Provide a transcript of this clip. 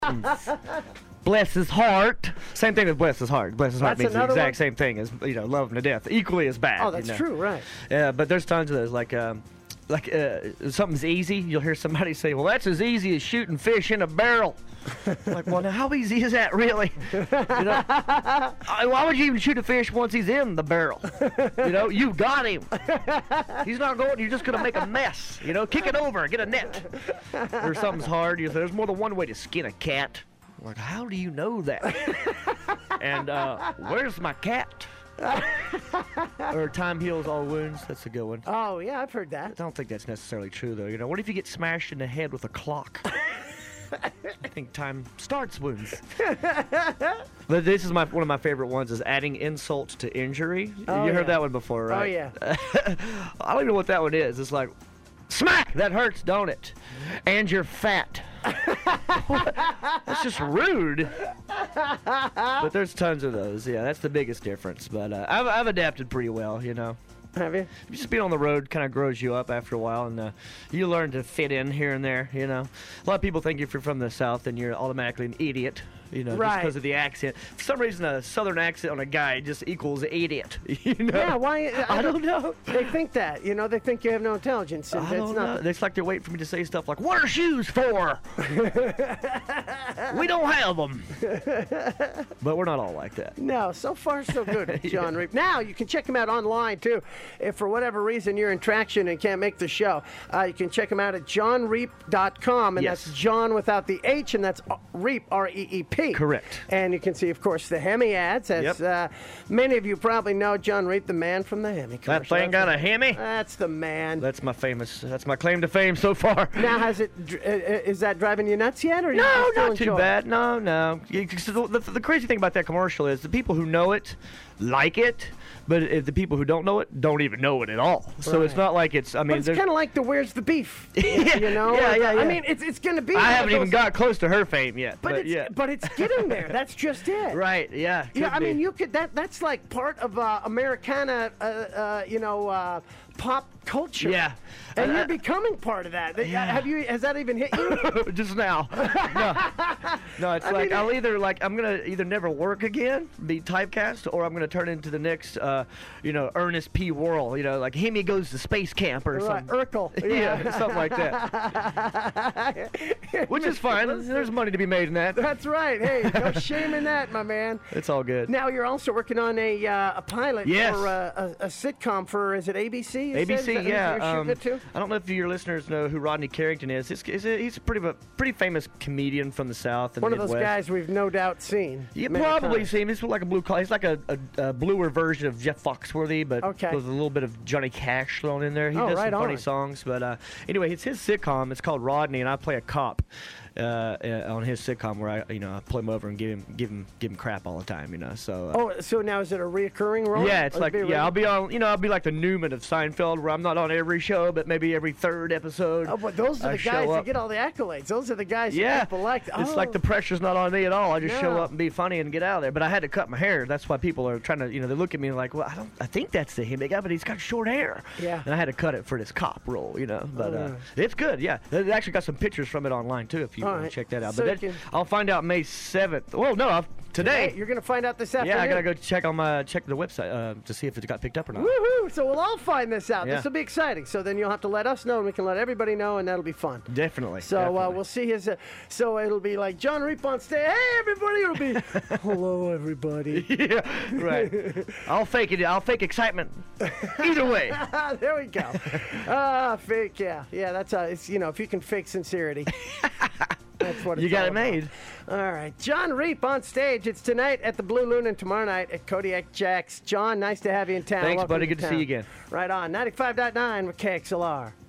Bless his heart. Same thing with bless his heart. Bless his heart That's means the another exact one? same thing as love him to death. Equally as bad. Oh, that's true, right. Yeah, but there's tons of those. Like something's easy. You'll hear somebody say, "Well, that's as easy as shooting fish in a barrel." Like, well, now how easy is that really? Why would you even shoot a fish once he's in the barrel? You got him. He's not going. You're just gonna make a mess. Kick it over. Get a net. Or something's hard. You say, there's more than one way to skin a cat. I'm like, how do you know that? And where's my cat? Or time heals all wounds. That's a good one. Oh, yeah, I've heard that. I don't think that's necessarily true, though. What if you get smashed in the head with a clock? I think time starts wounds. But this is one of my favorite ones, is adding insult to injury. Oh, you heard yeah. that one before, right? Oh, yeah. I don't even know what that one is. It's like, smack! That hurts, don't it? And you're fat. That's just rude. But there's tons of those. Yeah, that's the biggest difference. But I've adapted pretty well, Have you? Just being on the road kind of grows you up after a while, and you learn to fit in here and there. A lot of people think if you're from the South, then you're automatically an idiot. Just Right. because of the accent. For some reason, a Southern accent on a guy just equals idiot. Yeah, why? I don't know. They think that. They think you have no intelligence. And I don't know. It's like they're waiting for me to say stuff like, "What are shoes for?" We don't have them. But we're not all like that. No, so far so good, John Reap. Now you can check him out online too. If for whatever reason you're in traction and can't make the show, you can check him out at johnreap.com, and Yes. that's John without the H, and that's Reap, R-E-E-P. Correct. And you can see, of course, the Hemi ads. As many of you probably know, John Reap, the man from the Hemi That commercial. thing got a Hemi? That's the man. That's my claim to fame so far. Now, is that driving you nuts yet, or No, you still not too enjoy it? bad. No. The crazy thing about that commercial is the people who know it like it, but if the people who don't know it don't even know it at all. So it's Right. not like it's. I But mean, it's there's- kind of like the "Where's the beef?" Yeah. I mean, it's going to be. I one of haven't even those- got close to her fame yet. But it's getting there. That's just it. Right. Yeah. Yeah, could I mean, be. you could. That's like part of Americana. Pop culture. Yeah. And you're becoming part of that. Has that even hit you? Just now. No, it's I'm gonna either never work again, be typecast, or I'm gonna turn into the next, Ernest P. Worrell. Like Hemi goes to space camp or Right, something. Urkel. Yeah, something like that. Which is fine. There's money to be made in that. That's right. Hey, no shame in that, my man. It's all good. Now you're also working on a pilot Yes. for a sitcom for, is it ABC? you said? Is ABC, that who yeah. you're shooting it to? I don't know if your listeners know who Rodney Carrington is. He's a pretty famous comedian from the South and One of those Midwest. guys we've no doubt seen. You many probably times. see him. He's like a blue collar. He's like a bluer version of Jeff Foxworthy, but Okay. with a little bit of Johnny Cash thrown in there. He Oh, does right some funny on. songs. But anyway, it's his sitcom. It's called Rodney, and I play a cop on his sitcom where I pull him over and give him crap all the time. So. So now is it a reoccurring role? Yeah, it's Or like is it a I'll be on. I'll be like the Newman of Seinfeld, where I'm not on every show, but maybe every third episode. Oh, but those are I the show guys that up. get all the accolades. Those are the guys Yeah, that people like. it's like the pressure's not on me at all. I just show No. up and be funny and get out of there. But I had to cut my hair. That's why people are trying to, they look at me like, well, I think that's the Hemi guy, but he's got short hair. Yeah. And I had to cut it for this cop role, But it's good, yeah. They actually got some pictures from it online too, if you All want to right. check that out. So But you can- I'll find out May 7th. Well, no, today. You're going to find out this afternoon. Yeah, I gotta go check the website to see if it got picked up or not. Woohoo! So we'll all find this out. Yeah. This will be exciting. So then you'll have to let us know, and we can let everybody know, and that'll be fun. Definitely. So definitely. we'll see his. So it'll be like John Reap on stage. Hey, everybody! It'll be hello, everybody. Yeah, right. I'll fake it. I'll fake excitement. Either way. There we go. Fake. Yeah. That's it's if you can fake sincerity. That's what it's You got all it made. about. All right. John Reap on stage. It's tonight at the Blue Loon and tomorrow night at Kodiak Jack's. John, nice to have you in town. Thanks, Welcome buddy. Good to see town. you again. Right on. 95.9 with KXLR.